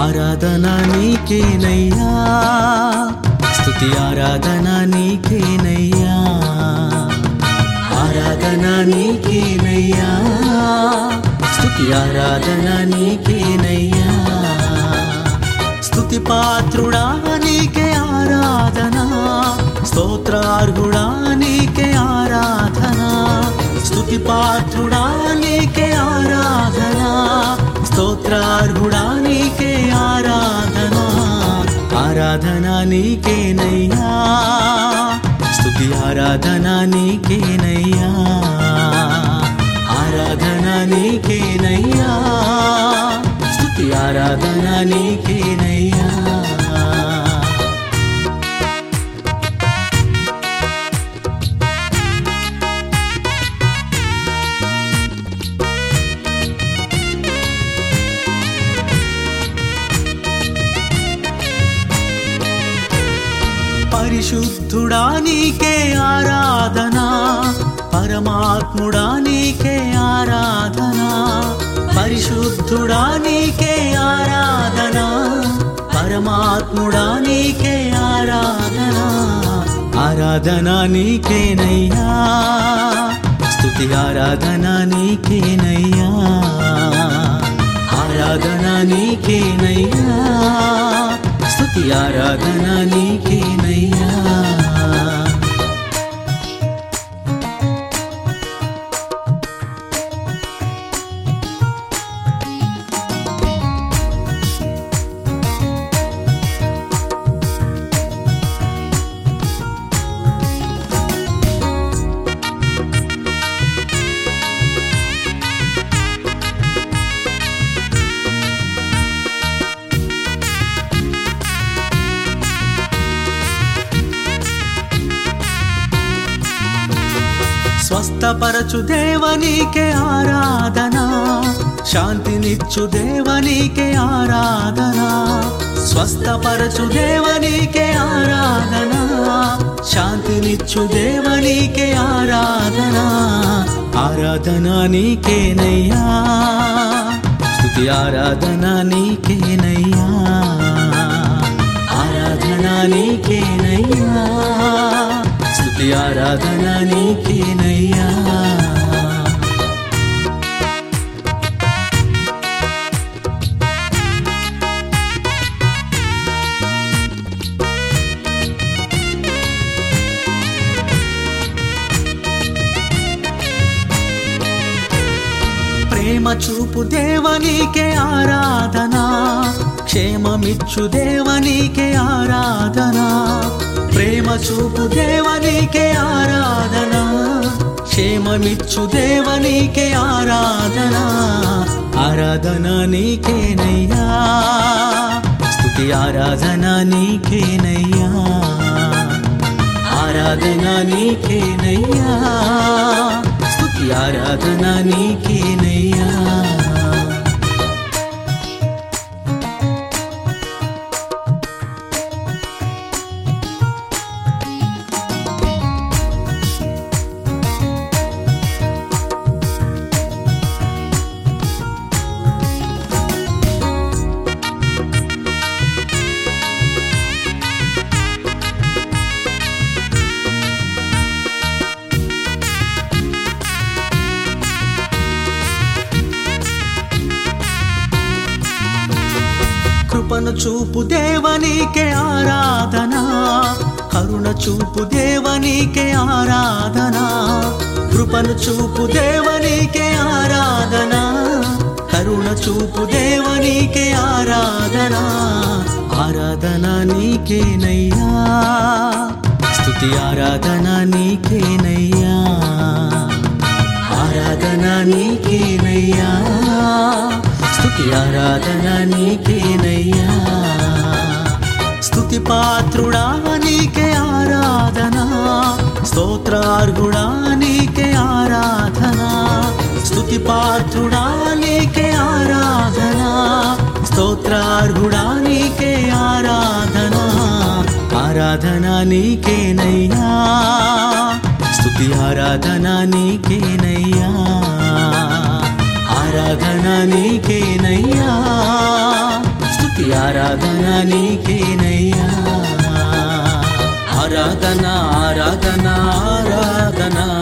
ఆరాధన నీకేనయ్యా, స్తుతి ఆరాధన నీకేనయ్యా, ఆరాధన నీకేనయ్యా, స్తుతి ఆరాధన నీకేనయ్యా. స్తుతి పాత్రుడా నీకే ఆరాధన, స్తోత్రార్హుడా నీకే ఆరాధన. స్తుతి పాత్రుడా నీకే ఆరాధన, స్తోత్రార్హుడా నీకే ఆరాధన, ఆరాధన నీకేనయ్యా, స్తుతి ఆరాధన నీకేనయ్యా, ఆరాధన నీకేనయ్యా, స్తుతి ఆరాధన నీకేనయ్యా. పరిశుద్ధుడా నీకే ఆరాధన, పరమాత్ముడా నీకే ఆరాధన. పరిశుద్ధుడా నీకే ఆరాధన, పరమాత్ముడా నీకే ఆరాధన, ఆరాధన నీకేనయ్యా, స్తుతి ఆరాధన నీకేనయ్యా, ఆరాధన నీకేనయ్యా, స్తుతి ఆరాధన నీకేనయ్యా. స్వస్థపరచు దేవనీకే ఆరాధన, శాంతినిచ్చు దేవనీకే ఆరాధన. స్వస్థపరచు దేవనీకే ఆరాధన, శాంతినిచ్చు దేవనీకే ఆరాధన, ఆరాధన నీకేనయ్యా, స్తుతి ఆరాధన నీకేనయ్యా, ఆరాధన నీకేనయ్యా, స్తుతి ఆరాధన నీకేనయ్యా. ప్రేమ చూపు దేవనీకే ఆరాధన, క్షేమమిచ్చు దేవనీకే ఆరాధన. ప్రేమ చూపు దేవనీకే ఆరాధన, క్షేమమిచ్చు దేవనీకే ఆరాధన, ఆరాధన నీకేనయ్యా, స్తుతి ఆరాధన నీకేనయ్యా, ఆరాధన నీకేనయ్యా, స్తుతి ఆరాధన నీకేనయ్యా. కృపను చూపు దేవనీకే ఆరాధన, కరుణ చూపు దేవనీకే ఆరాధన. కృపను చూపు దేవనీకే ఆరాధన, కరుణ చూపు దేవనీకే ఆరాధన, ఆరాధన నీకేనయ్యా, స్తుతి ఆరాధన నీకేనయ్యా, ఆరాధన నీకేనయ్యా, స్తుతి ఆరాధన నీకేనయ్యా. స్తుతి పాత్రుడా నీకే ఆరాధన, స్తోత్రార్హుడా నీకే ఆరాధన. స్తుతి పాత్రుడా నీకే ఆరాధన, స్తోత్రార్హుడా నీకే ఆరాధన, ఆరాధన నీకేనయ్యా, స్తుతి ఆరాధన నీకేనయ్యా, ఆరాధన నీకేనయ్యా, స్తుతి ఈ ఆరాధన నీకేనయ్యా. ఆరాధన ఆరాధన ఆరాధన